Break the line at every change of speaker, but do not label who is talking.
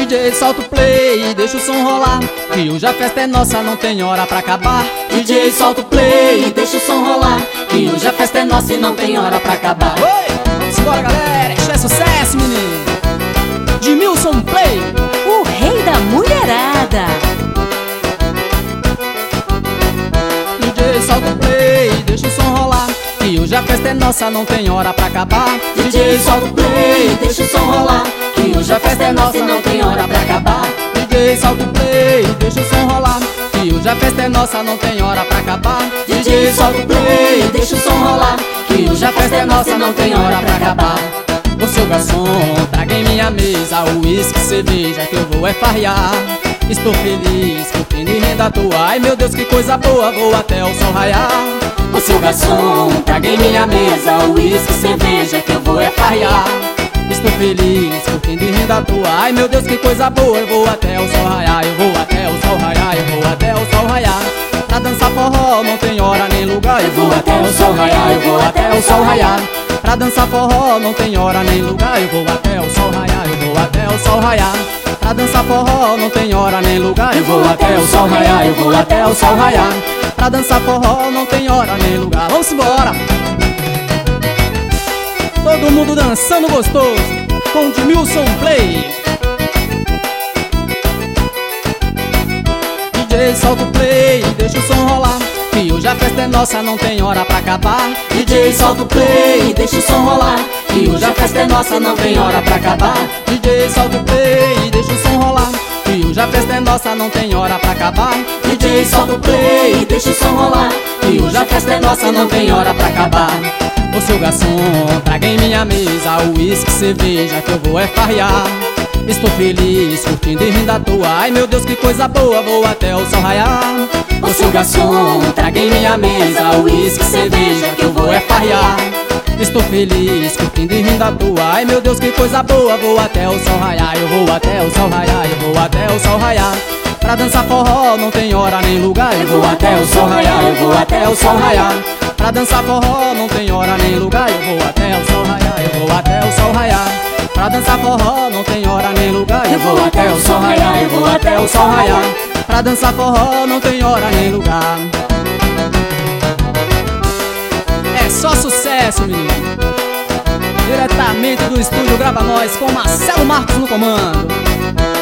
DJ, solta o play, deixa o som rolar, que hoje a festa é nossa, não tem hora pra acabar.
DJ, solta o play, deixa o som rolar, que hoje a festa é nossa e não tem hora pra acabar.
Oi! Vamos embora, galera, isso é sucesso, menino. Edmilson Play,
o rei da mulherada.
DJ, solta o play, deixa o som rolar, que hoje a festa é nossa, não tem hora pra acabar.
DJ, solta o play, deixa o som rolar, que hoje a festa é nossa e não tem hora pra acabar.
DJ, solta o play, deixa o som rolar, que hoje a festa é nossa, não tem hora pra acabar.
DJ, solta o play, deixa o som rolar, que hoje a festa é nossa e não tem hora pra acabar.
Ô seu garçom, traga em minha mesa uísque, cerveja, que eu vou é farrear. Estou feliz, curtindo e rindo à toa, ai meu Deus que coisa boa, vou até o sol raiar.
Ô seu garçom, traga em minha mesa uísque, cerveja, que eu vou é farrear.
Estou feliz, curtindo e rindo à toa, ai meu Deus que coisa boa, eu vou até o sol raiar, eu vou até o sol raiar, eu vou até o sol raiar. Pra dançar forró não tem hora nem lugar, eu vou até o sol raiar, eu vou até o sol raiar. Pra dançar forró não tem hora nem lugar, eu vou até o sol raiar, eu vou até o sol raiar. Pra dançar forró não tem hora nem lugar, eu vou até o sol raiar, eu vou até o sol raiar. Pra dançar forró não tem hora nem lugar, vamos embora! Todo mundo dançando gostoso, com Edmilson Play. DJ, solta o play, deixa o som rolar, que hoje a festa é nossa, não tem hora pra acabar.
DJ, solta o play, deixa o som rolar, que hoje a festa é nossa, não tem hora pra acabar.
DJ, solta o play, deixa o som rolar, que hoje a festa é nossa, não tem hora pra acabar.
DJ, solta o play, deixa o som rolar, que hoje a festa é nossa, não tem hora pra acabar.
Ô seu garçom, traga em minha mesa uísque, cerveja, que eu vou é farrear. Estou feliz, curtindo e rindo à toa, ai meu Deus que coisa boa, vou até o sol raiar.
Ô seu garçom, traga em minha mesa uísque, cerveja, que eu vou é farrear.
Estou feliz, curtindo e rindo à toa, ai meu Deus que coisa boa, vou até o sol raiar, eu vou até o sol raiar, eu vou até o sol raiar. Pra dançar forró não tem hora nem lugar, eu vou até o sol raiar, eu vou até o sol raiar. Pra dançar forró não tem hora nem lugar, eu vou até o sol raiar, eu vou até o sol raiar. Pra dançar forró não tem hora nem lugar,
eu vou até o sol raiar, eu vou até o sol raiar.
Pra dançar forró não tem hora nem lugar. É só sucesso, menino. Diretamente do estúdio Grava Nós, com Marcelo Marcos no comando.